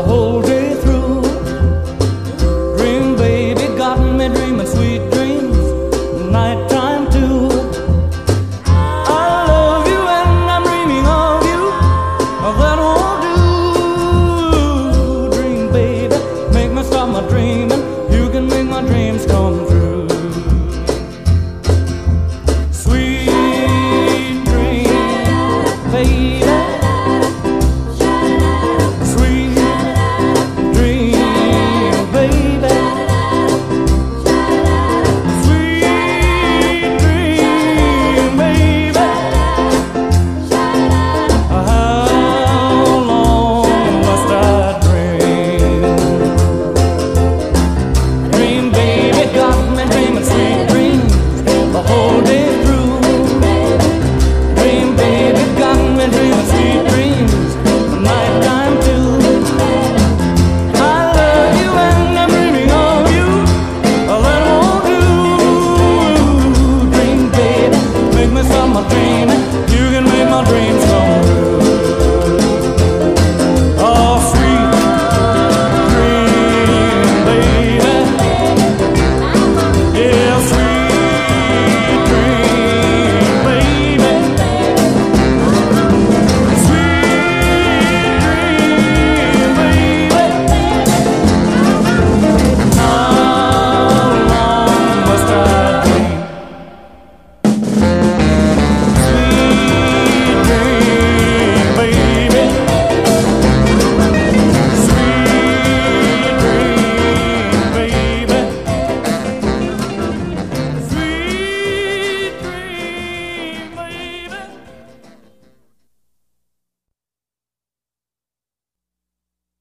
the whole day through. Dream, baby, got me dreaming sweet dreams, nighttime too. I love you and I'm dreaming of you, that won't do. Dream, baby, make me stop my dreaming, you can make my dreams come true. Sweet dream, baby. My dreaming, you can make my dreams come